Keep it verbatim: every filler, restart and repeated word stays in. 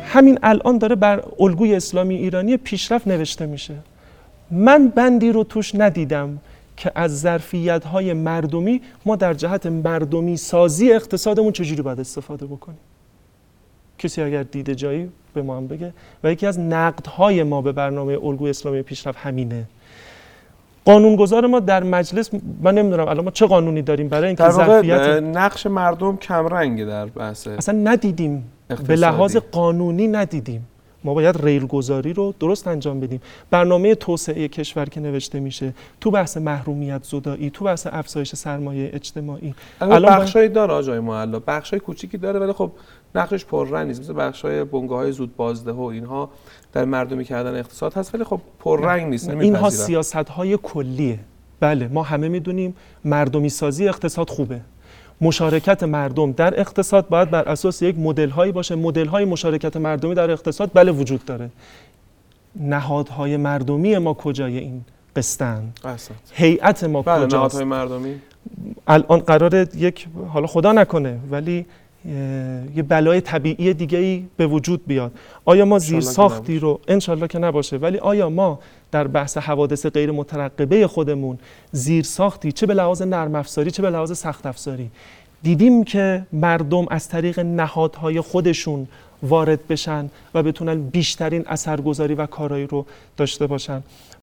همین الان داره بر الگوی اسلامی ایرانی پیشرفت نوشته میشه. من بندی رو توش ندیدم که از ظرفیت‌های مردمی ما در جهت مردمی سازی اقتصادمون چجوری باید استفاده بکنیم. کسی اگر دیده جایی به ما هم بگه. و یکی از نقدهای ما به برنامه الگوی اسلامی پیشرفت همینه. قانونگذار ما در مجلس، من نمیدونم الان ما چه قانونی داریم برای اینکه ظرفیت نقش مردم کم رنگه در بحث اصلا ندیدیم اقتصادی. به لحاظ قانونی ندیدیم. ما باید ریل گذاری رو درست انجام بدیم. برنامه توسعه کشور که نوشته میشه تو بحث محرومیت زدایی، تو بحث افزایش سرمایه اجتماعی، الان بخشای داره آقای معلا، بخشای کوچیکی داره ولی خب نقشش پررنگ نیست، مثل بخشای بنگاه‌های زود بازده و اینها در مردمی کردن اقتصاد هست ولی خب پررنگ نیست. اینها سیاست‌های کلیه. بله ما همه میدونیم مردمی سازی اقتصاد خوبه. مشارکت مردم در اقتصاد باید بر اساس یک مدل‌هایی باشه. مدل‌های مشارکت مردمی در اقتصاد بله وجود داره. نهادهای مردمی ما کجای این قصه‌اند؟ هیئت ما بله کجاست؟ نهادهای مردمی الان قراره یک، حالا خدا نکنه ولی یه بلای طبیعی دیگه‌ای به وجود بیاد. آیا ما زیر ساختی رو انشالله که نباشه، ولی آیا ما در بحث حوادث غیر مترقبه خودمون زیر ساختی چه به لحاظ نرم افزاری چه به لحاظ سخت افزاری دیدیم که مردم از طریق نهادهای خودشون وارد بشن و بتونن بیشترین اثرگذاری و کارایی رو داشته باشن؟